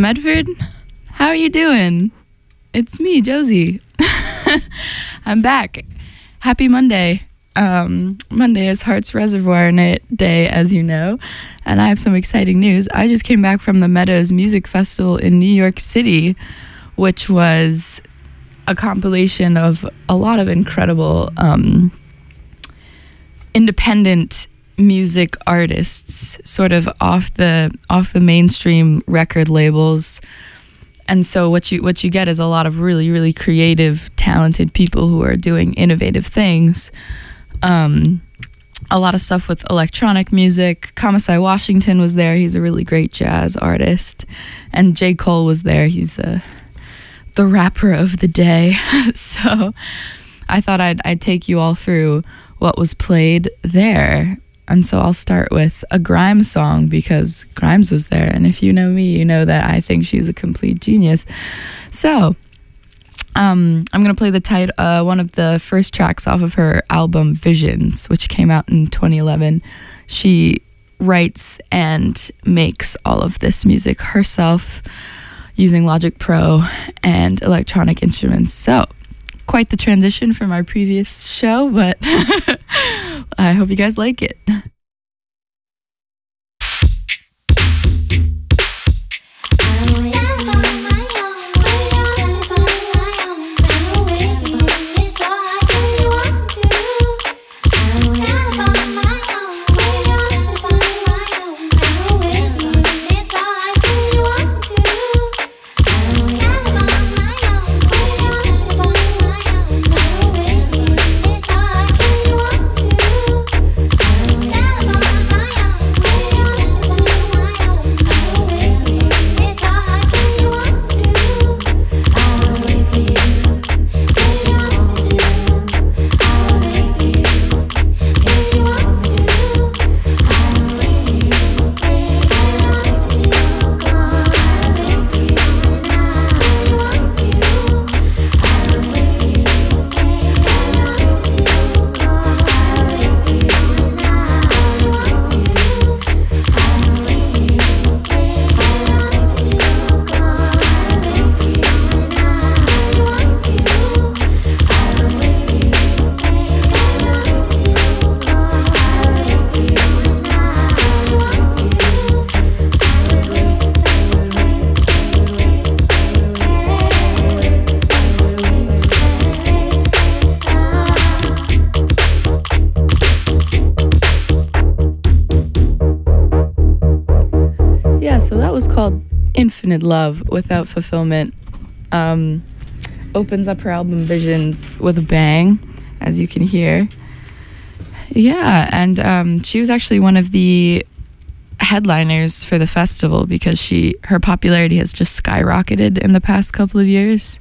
Medford. How are you doing? It's me, Josie. I'm back. Happy Monday. Monday is Hearts Reservoir Day, as you know, and I have some exciting news. I just came back from the Meadows Music Festival in New York City, which was a compilation of a lot of incredible independent music artists, sort of off the mainstream record labels. And so what you get is a lot of really, really creative, talented people who are doing innovative things. A lot of stuff with electronic music. Kamasai Washington was there. He's a really great jazz artist. And J. Cole was there. He's the rapper of the day. So I thought I'd take you all through what was played there. And so I'll start with a Grimes song because Grimes was there. And if you know me, you know that I think she's a complete genius. So I'm going to play one of the first tracks off of her album Visions, which came out in 2011. She writes and makes all of this music herself using Logic Pro and electronic instruments. So quite the transition from our previous show, but I hope you guys like it. So that was called Infinite Love Without Fulfillment. Opens up her album Visions with a bang, as you can hear. Yeah, and she was actually one of the headliners for the festival because her popularity has just skyrocketed in the past couple of years.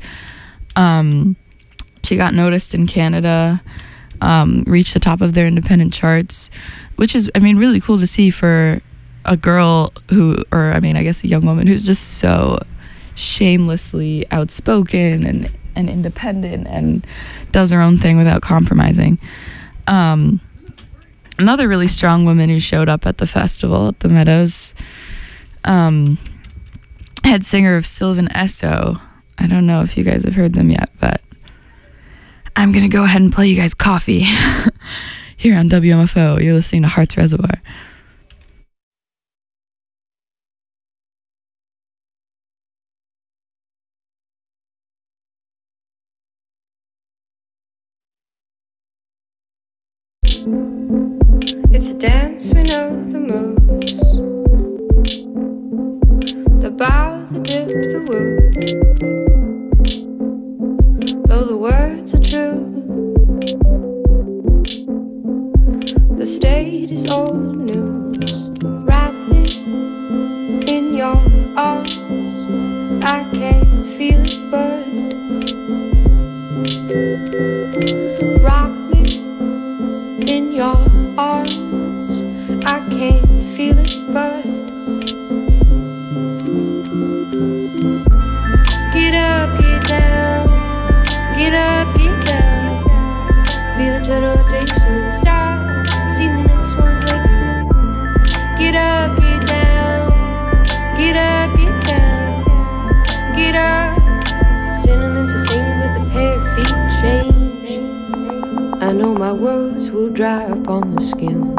She got noticed in Canada, reached the top of their independent charts, which is, really cool to see for a girl a young woman who's just so shamelessly outspoken and independent and does her own thing without compromising. Another really strong woman who showed up at the festival at the Meadows, head singer of Sylvan Esso. I don't know if you guys have heard them yet, but I'm gonna go ahead and play you guys Coffee here on WMFO. You're listening to Hearts Reservoir. It's a dance we know the moves, the bow, the dip, the woo. Though the words are true, the state is old news. Wrap me in your arms, I can't feel it but rock me in your arms, I can't feel it but get up, get down, get up, get down. Feel the turn rotation start, see the next one wake. Get up, get down, get up, get down. my words will dry up on the skin.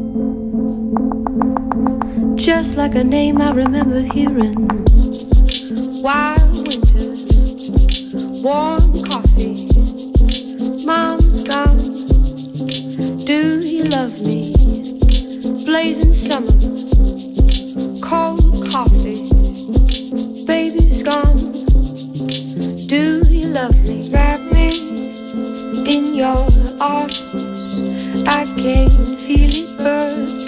Just like a name I remember hearing. Wild winters, warm coffee, mom's gone. Do you love me? Blazing summer, cold coffee, baby's gone. Do you love me? Wrap me in your arms, I can feel it burn.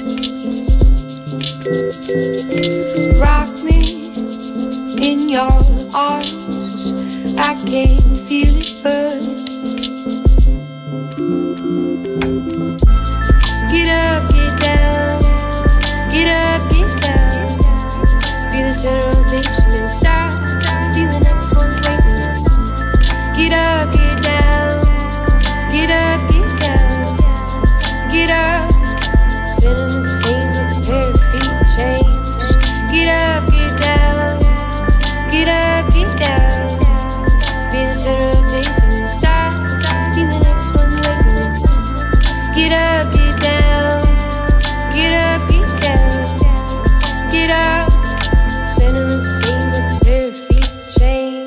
Rock me in your arms, I can feel it burn. Get up, get down, get up, get down. Feel the turn rotation and start. See the next one waiting up. Get up, get down, get up, get down, get up. Sitting the same with a pair of feet change. Get up, get down, get up, get down. Feel the turn rotation and start. See the next one waiting up. Get up, get down, get up, get down, get up. Sitting the same with a pair of feet change.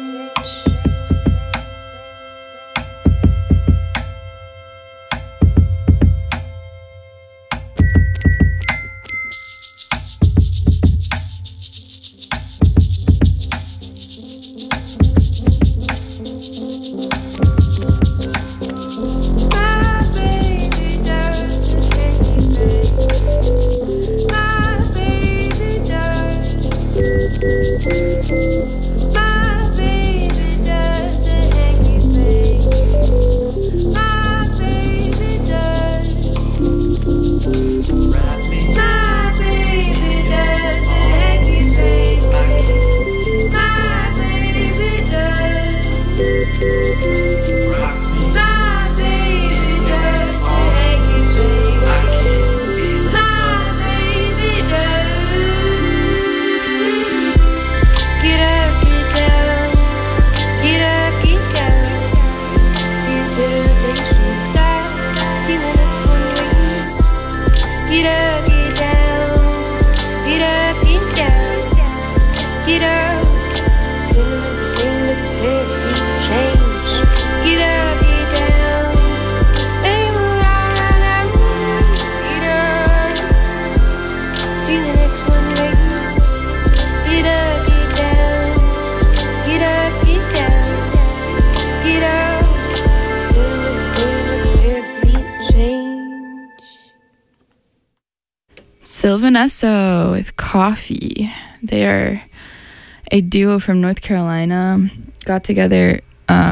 Sylvan Esso with Coffee. They are a duo from North Carolina. Got together.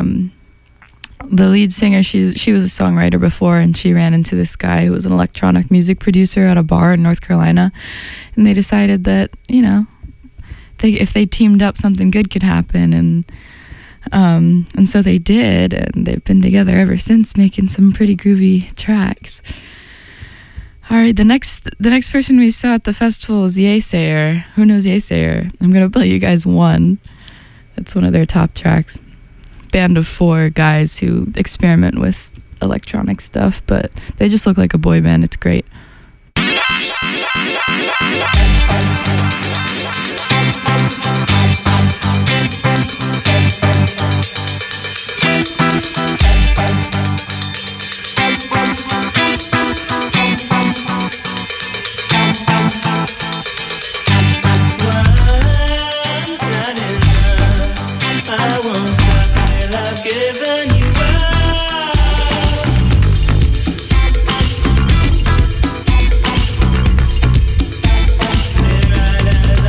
The lead singer, she was a songwriter before, and she ran into this guy who was an electronic music producer at a bar in North Carolina, and they decided that, you know, if they teamed up, something good could happen, and so they did, and they've been together ever since, making some pretty groovy tracks. All right, the next person we saw at the festival was Yesayer. Who knows Yesayer? I'm gonna play you guys one. That's one of their top tracks. Band of 4 guys who experiment with electronic stuff, but they just look like a boy band. It's great. As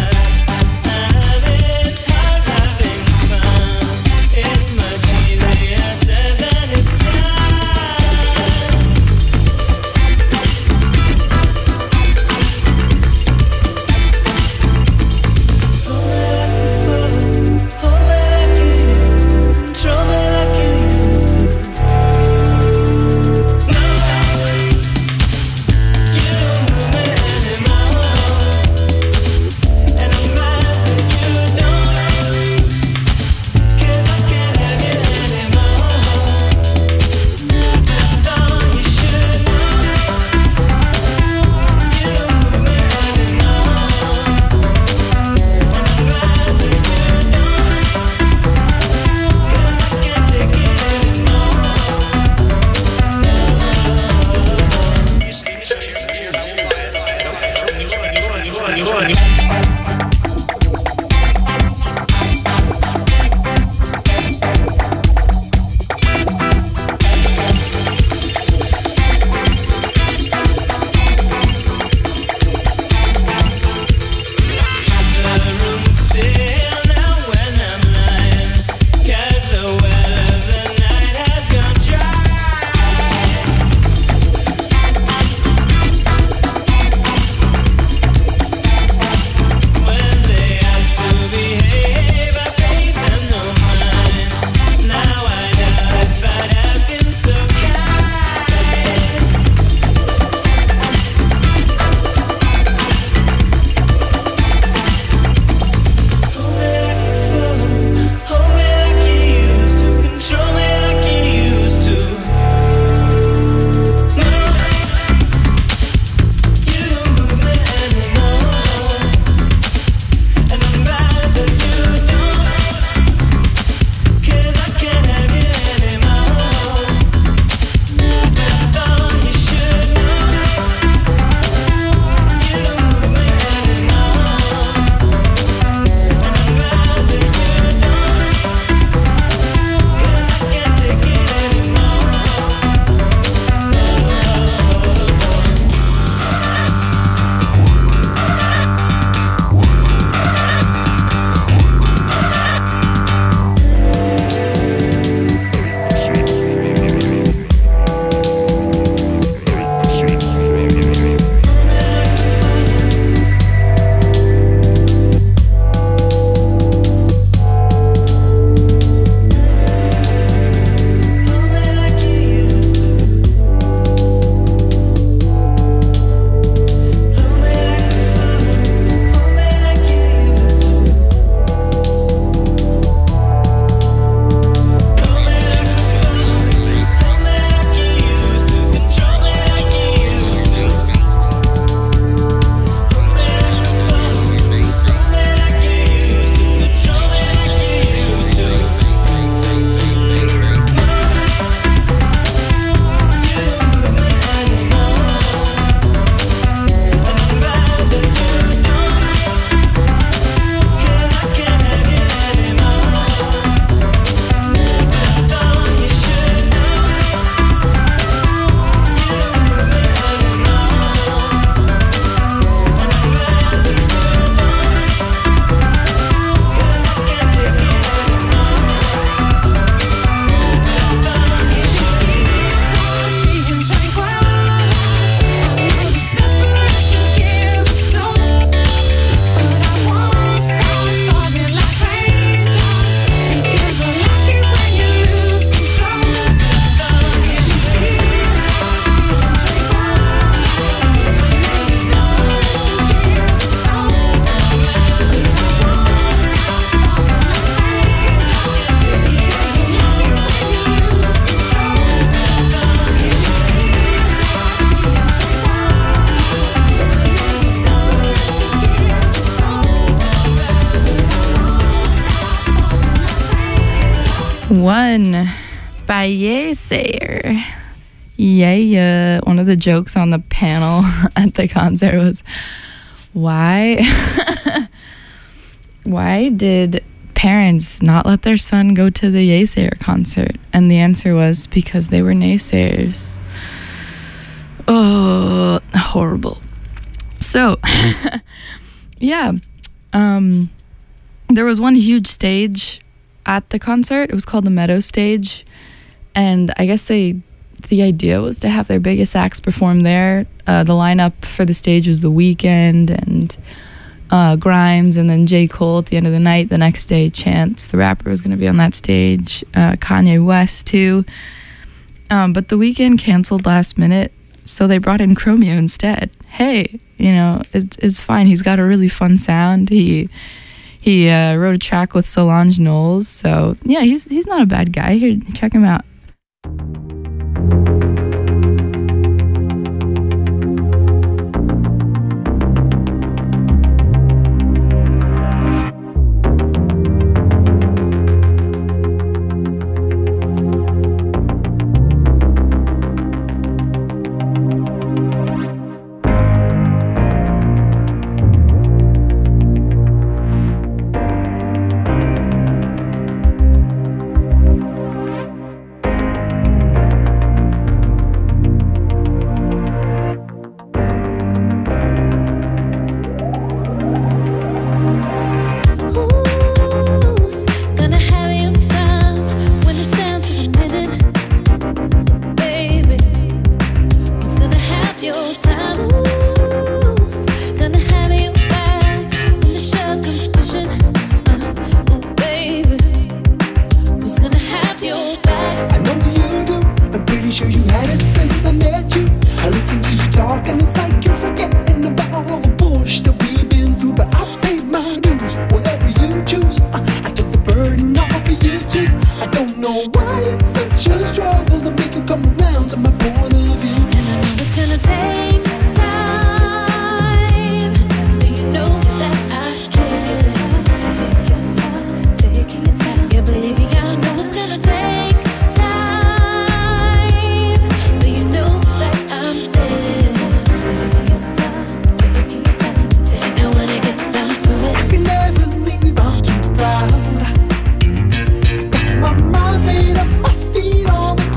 One by Yeasayer. Yeah. One of the jokes on the panel at the concert was, why did parents not let their son go to the Yeasayer concert? And the answer was because they were naysayers. Oh, horrible. So, yeah. There was one huge stage at the concert. It was called the Meadow Stage. And I guess the idea was to have their biggest acts perform there. The lineup for the stage was The Weeknd and Grimes, and then J. Cole at the end of the night. The next day, Chance, the rapper, was going to be on that stage. Kanye West, too. But The Weeknd canceled last minute, so they brought in Chromeo instead. Hey, it's fine. He's got a really fun sound. He wrote a track with Solange Knowles, so yeah, he's not a bad guy. Here, check him out. My mind made up, my feet on the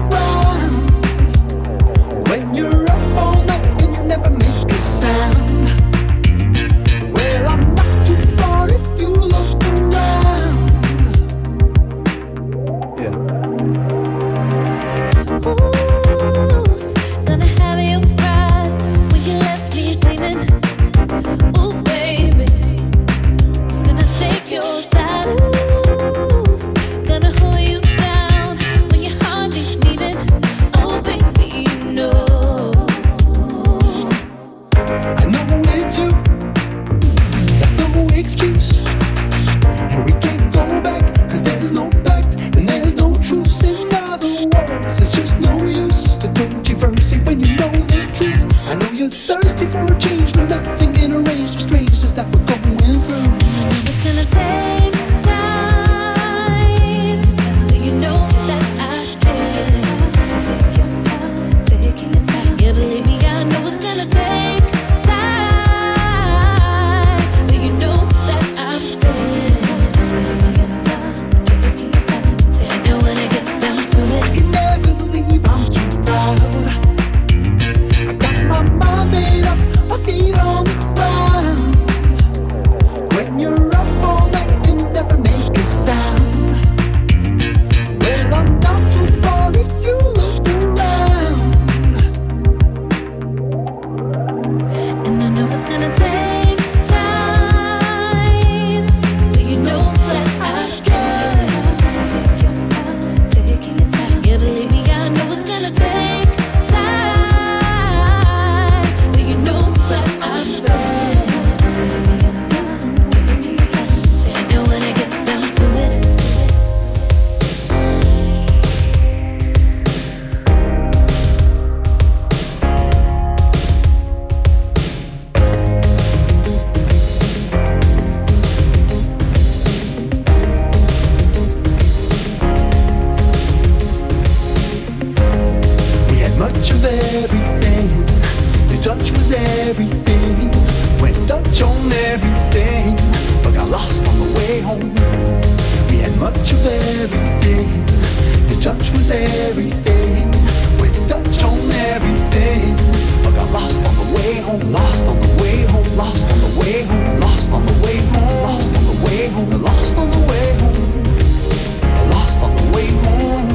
everything. Went Dutch on everything. I got lost on the way home, lost on the way home, lost on the way home, lost on the way home, lost on the way home, lost on the way home, lost on the way home.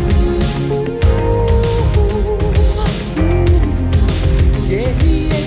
Yeah, yeah.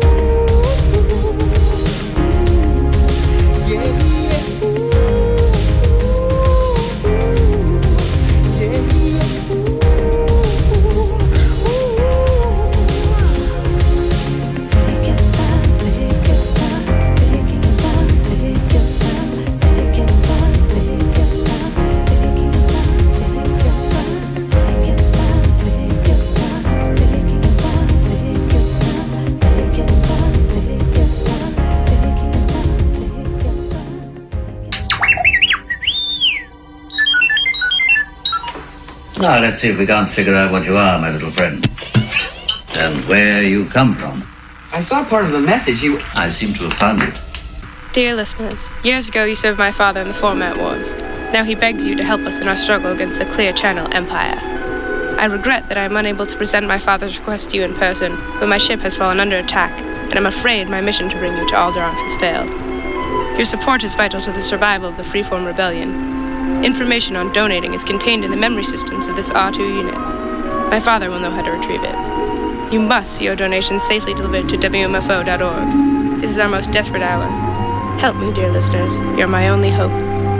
Now, let's see if we can't figure out what you are, my little friend. And where you come from. I saw part of the message. I seem to have found it. Dear listeners, years ago you served my father in the Format Wars. Now he begs you to help us in our struggle against the Clear Channel Empire. I regret that I am unable to present my father's request to you in person, but my ship has fallen under attack, and I'm afraid my mission to bring you to Alderaan has failed. Your support is vital to the survival of the Freeform Rebellion. Information on donating is contained in the memory systems of this R2 unit. My father will know how to retrieve it. You must see your donations safely delivered to WMFO.org. This is our most desperate hour. Help me, dear listeners. You're my only hope.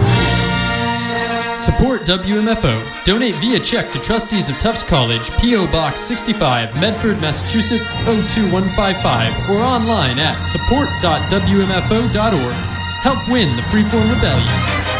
Support WMFO. Donate via check to Trustees of Tufts College, P.O. Box 65, Medford, Massachusetts 02155, or online at support.wmfo.org. Help win the Freeform Rebellion.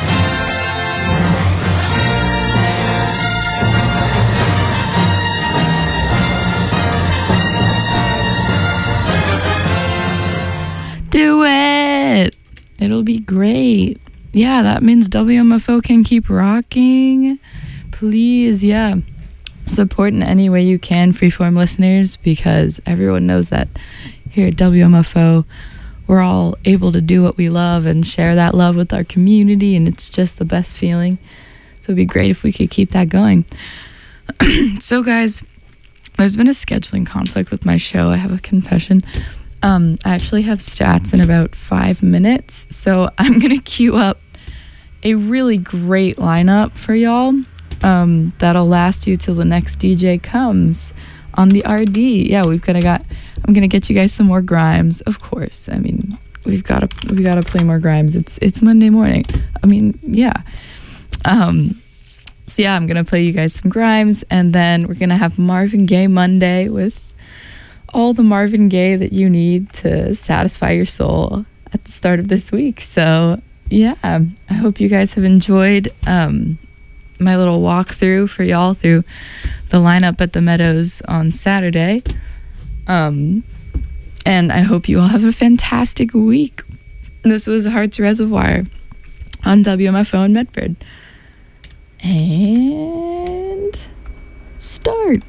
Do it! It'll be great. Yeah, that means WMFO can keep rocking. Please, yeah. Support in any way you can, Freeform listeners, because everyone knows that here at WMFO, we're all able to do what we love and share that love with our community, and it's just the best feeling. So it'd be great if we could keep that going. So, guys, there's been a scheduling conflict with my show. I have a confession. I actually have stats in about 5 minutes, so I'm going to queue up a really great lineup for y'all that'll last you till the next DJ comes on the RD. Yeah, I'm going to get you guys some more Grimes, of course. I mean, we've got to play more Grimes. It's Monday morning. I mean, yeah. So yeah, I'm going to play you guys some Grimes, and then we're going to have Marvin Gaye Monday with all the Marvin Gaye that you need to satisfy your soul at the start of this week. So yeah, I hope you guys have enjoyed my little walkthrough for y'all through the lineup at the Meadows on Saturday. And I hope you all have a fantastic week. This was Hearts Reservoir on WMFO in Medford. And start.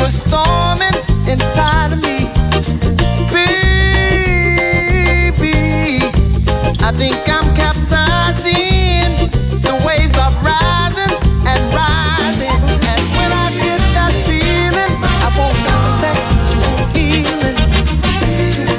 were storming inside of me. Baby, I think I'm capsizing. The waves are rising and rising. And when I get that feeling, I want sexual healing. Sexual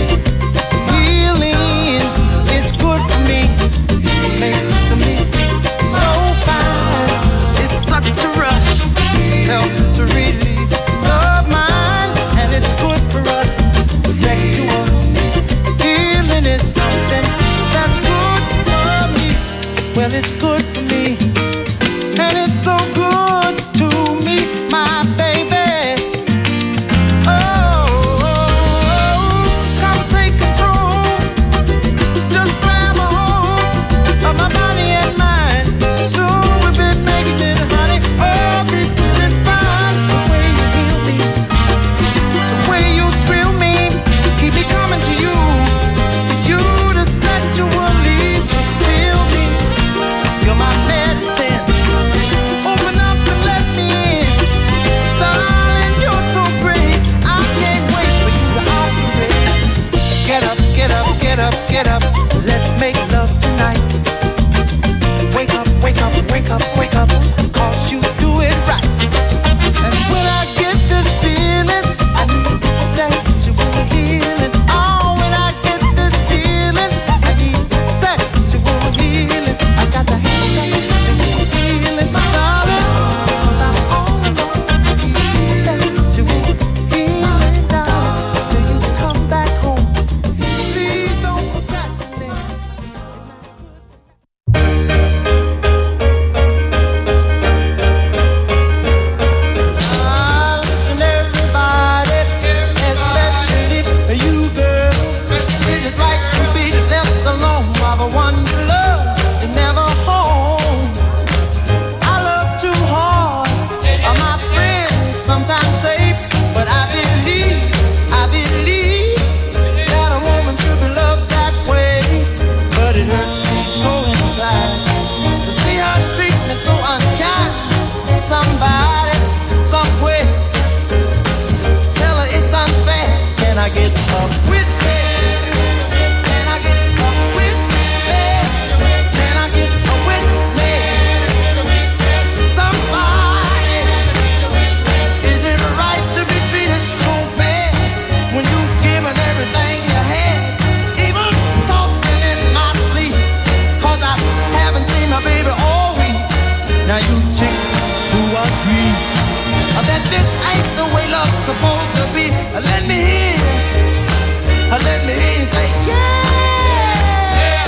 healing is good for me. Makes me so fine. It's such a rush. Help to relieve love mine. And it's good for us. Sexual healing is something that's good for me. Well, it's good for me. And it's so good to me, my baby. Oh, come take control. Just grab a hold of my body and mind. Soon we'll be making it, honey. Oh, be feeling fine. The way you heal me, the way you thrill me, keep me coming to you. You to sexually feel me. You're my medicine. Open up and let me in. Darling, you're so great. I can't wait for you to operate. Get up, get up, get up, get up. Let's make love tonight. Wake up, wake up, wake up, wake up. 'Cause you do it right. And when I get this feeling, I need sexual healing. Oh, when I get this feeling, I need sexual healing. I got to have sexual healing, my darling. 'Cause I'm all alone. Sexual healing, darling. Till you come back home. Please don't procrastinate. Listen, everybody, especially you girls. Is it right to be left alone while the one you love is never home? I love too hard. My friends sometimes say, but I believe that a woman should be loved that way. But it hurts me so inside to see her treat me so unkind. Somebody, some way, tell her it's unfair. Can I get a witness? Can I get a witness? Can I get a witness? Somebody, is it right to be treated so bad when you've given everything you had? Even tossing in my sleep, 'cause I haven't seen my baby all week. Now you chicks who agree that this ain't the way love's supposed to be, let me hear you say yeah.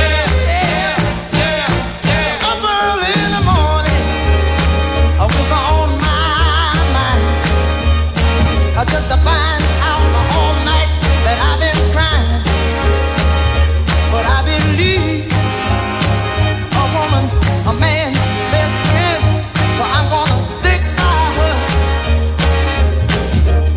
Up early in the morning, I was on my mind. I just to find out all night that I've been crying. But I believe a woman's a man's best friend, so I'm gonna stick by her.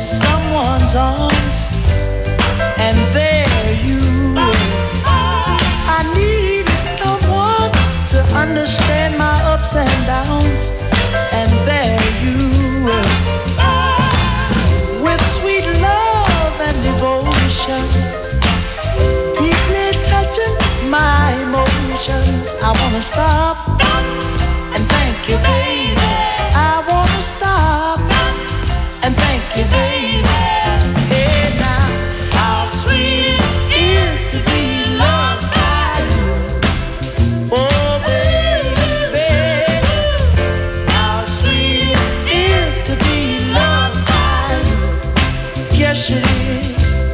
someone's arms, and there you were. I needed someone to understand my ups and downs, and there you were. With sweet love and devotion, deeply touching my emotions. I wanna stop and thank you, baby. I wanna stop and thank you, baby. Hey now, how sweet it is to be loved by you. Oh baby, how sweet it is to be loved by you. Yes it is.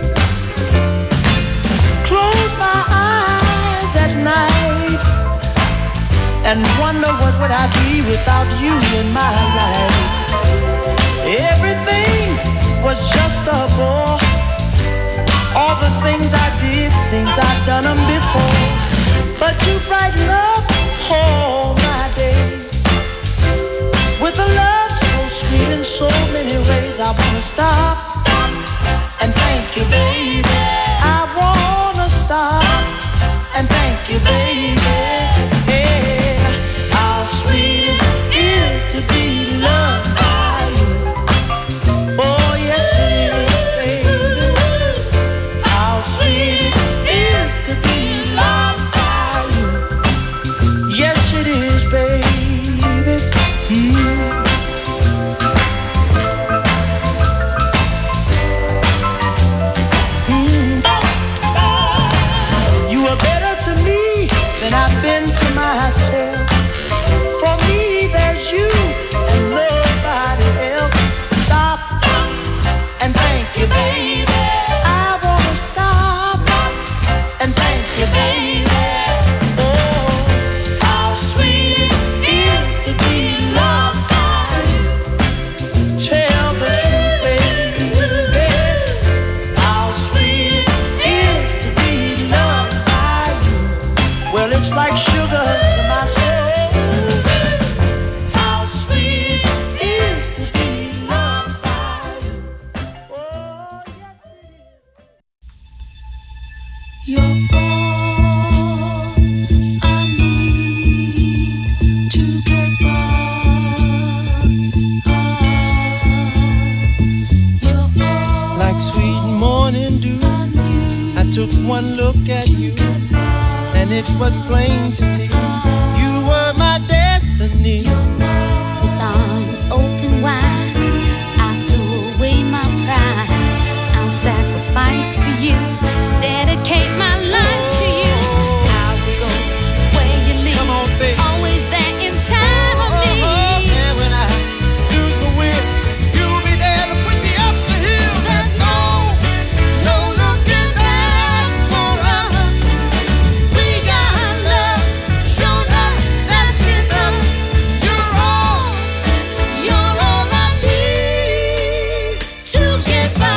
Close my eyes at night and wonder what would I be without you in my life. Everything was just a bore. All the things I did seems I've done them before. But you brighten up all my days with a love so sweet in so many ways. I wanna stop and thank you, baby. I wanna stop and thank you, baby. Hey, how sweet it is to be loved by you. Oh yes it is, baby. How sweet it is to be loved by you. Yes it is, baby. You are better to me than I've been to myself. For me, there's you and nobody else. Stop and thank you, baby. I wanna stop and thank you, baby. Oh, how sweet it is to be loved by you. Tell the truth, baby. How sweet it is to be loved by you. Well, it's like sugar to my soul. How sweet it is to be loved by you. Oh, yes it is. You're all I need to get by. You're all Like sweet morning dew, I took one look at you, and it was plain to see you were my destiny. with arms open wide. I threw away my pride. I'll sacrifice for you, dedicate my life to you. I'll go where you lead. Come on, baby. Always there in time of need. And when I lose my will, you'll be there to push me up the hill. There's no looking back for us. We got love, show love, that's enough. You're all I need to get by.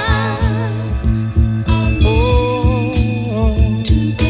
Oh, To get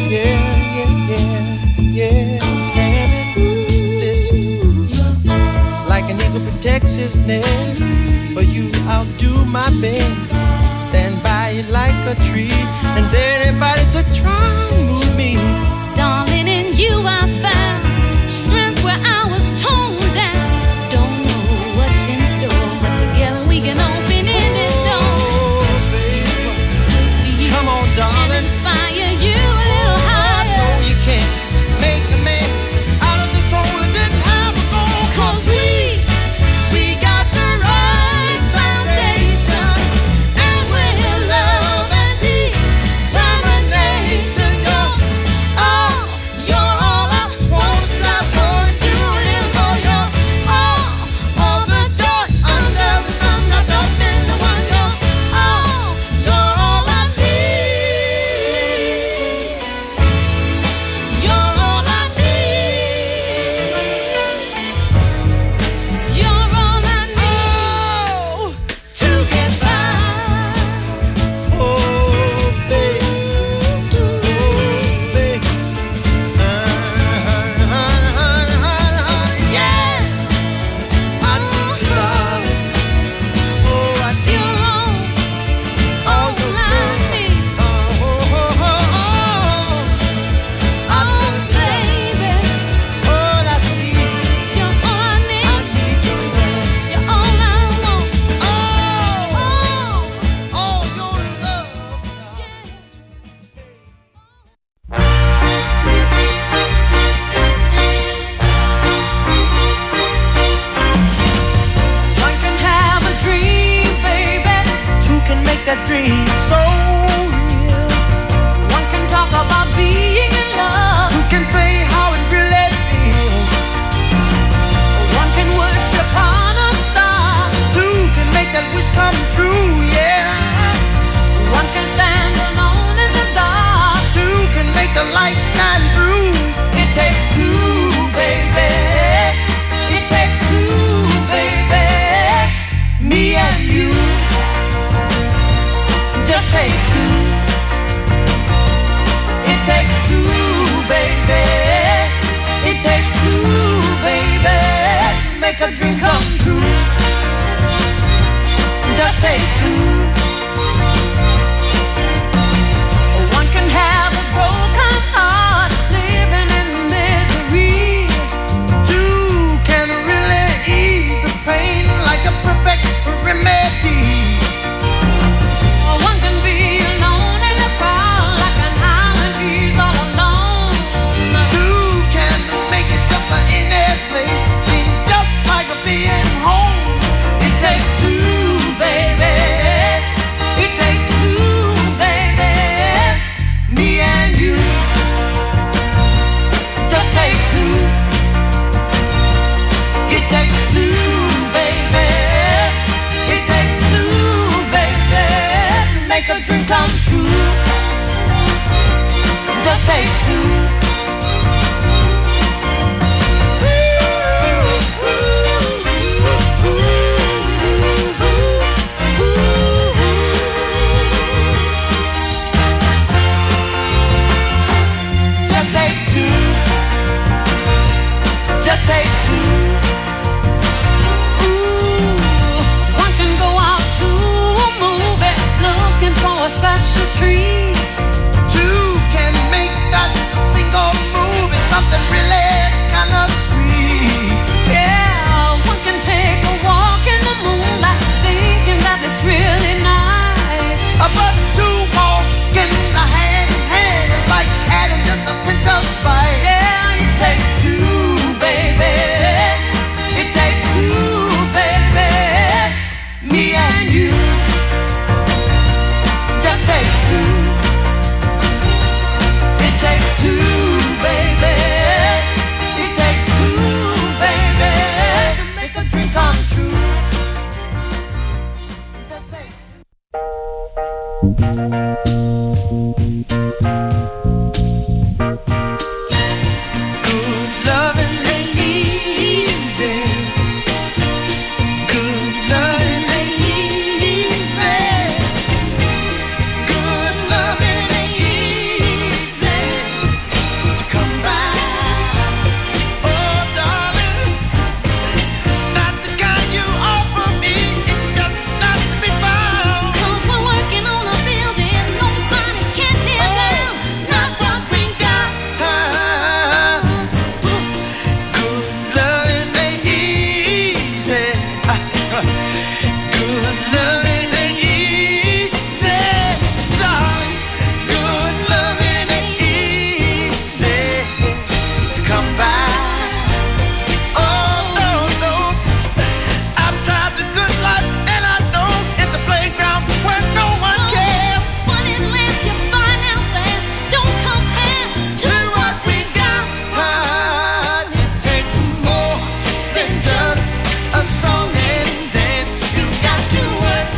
yeah. Damn it. Listen, like an eagle protects his nest, for you I'll do my best. Stand by it like a tree, and dare anybody to try and move me. Darling, in you I found strength where I was torn down. Don't know what's in store, but together we can open any door. Just to do what's good for you. Come on, darling. And inspire you a little I higher. know you can't make a man out of the soul that didn't have a goal. 'Cause we got the right foundation, and we're love and determination. You're all I wanna strive for and do it that dream so real. One can talk about being in love. Two can say how it really feels. One can worship on a star. Two can make that wish come true, yeah. One can stand alone in the dark. Two can make the light shine through. It takes two, baby. It takes two, baby. Me and you. Just take two. It takes two, baby. It takes two, baby. Make a dream come true. Just take two. One can have a broken heart, living in misery. Two can really ease the pain like a perfect remedy. One can be alone in the crowd, like an island he's all alone. Two can make it just in any place, seem just like being home. It takes two, baby. It takes two, baby. Me and you. Just take two. It takes two, baby. It takes two, baby, to make a dream come true. Just take two. Just take two. Just take two. Ooh, one can go out to a movie, looking for a special treat. Two can make that single move is something really kind of sweet. Yeah, one can take a walk in the moonlight, thinking that it's really nice. But two walking hand in hand is like adding just a pinch of spice. Yeah, It takes two, baby. It takes two, baby. Me and you. Just take two. It takes two, baby. It takes two, baby, to make a dream come true. Just take two. Good loving ain't easy. Good loving ain't easy. Good loving ain't easy to come by. Oh, darling, not the kind you offer me. It's just not to be found. 'cause we're working on a building nobody can tear down. Not what we got. Good loving ain't easy. Good loving ain't easy, darling. Good loving ain't easy to come by. Oh no, no. I've tried the good life and I know it's a playground where no one cares. What it left you find out there, don't compare to what we got. It takes more than just a song and dance. You got to work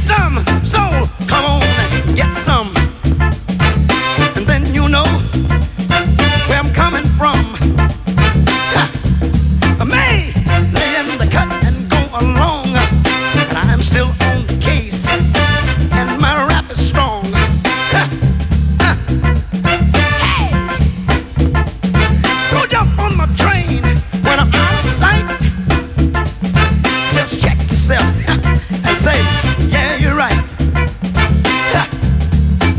some, so come on and get some. And then you know where I'm coming from. I may lay in the cut and go along, and I'm still on the case, and my rap is strong. Hey, don't jump on my train when I'm out of sight. Just check yourself and say, yeah, you're right.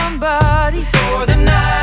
somebody for the night.